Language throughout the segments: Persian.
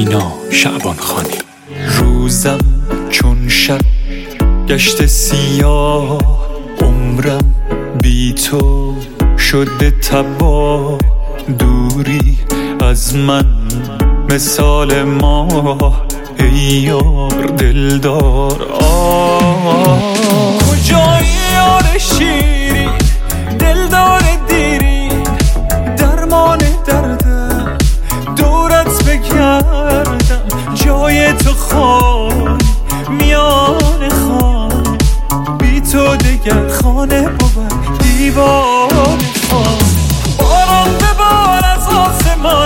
سینا شعبانخانی. روزم چون شب گشت سیاه، عمرم بی تو شده تباه. دوری از من مثال ماه، ای یار دلدار. کجایی یار شیرین، دلدار دیرین، درمان دردم دورت بگردم. جای تو خان میان خان، بی تو دگر خانه بود دیوان خان. باران ببار از آسمان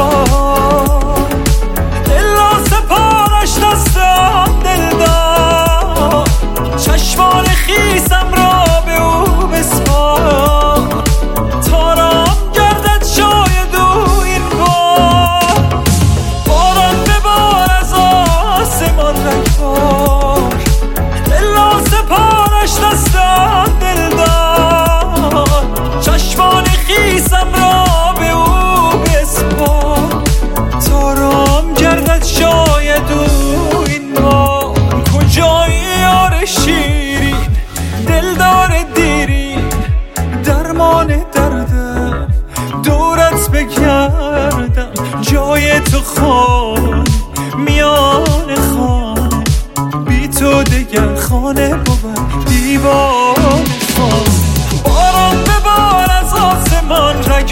رگبار، دلا سپارش دستم دلدار. چشمان خیسم را به او بسپار، تارم گردد شاید او این بار. باران ببار از آسمان رگبار، دلا سپارش دستم دلدار. چشمان خیسم را به او بسپار، تارم گردد شاید او این بار. کجایی یار شیرین، دلدار دیرین، درمان دردم دورت بگردم. جای تو خان میان خانه، بی تو دگر خانه بود دیوان خان. باران ببار از آسمان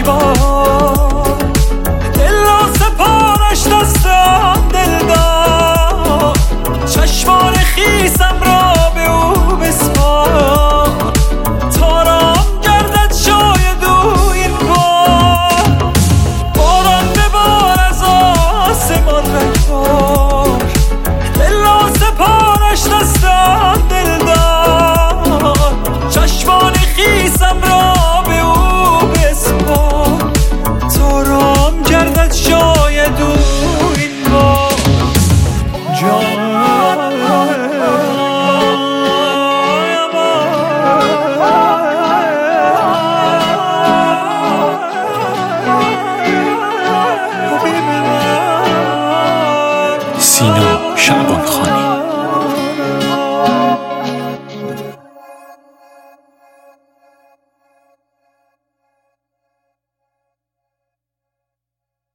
رگبار، دلا سپارش دستم دلدار. چشمان خیسم را به او بسپار، تارم گردد شاید او این بار. باران ببار از آسمان رگبار، دلا سپارش دستم دلدار. چشمان خیسم را به او بسپار، تارم گردد شاید او این بار. سینا شعبانخانی.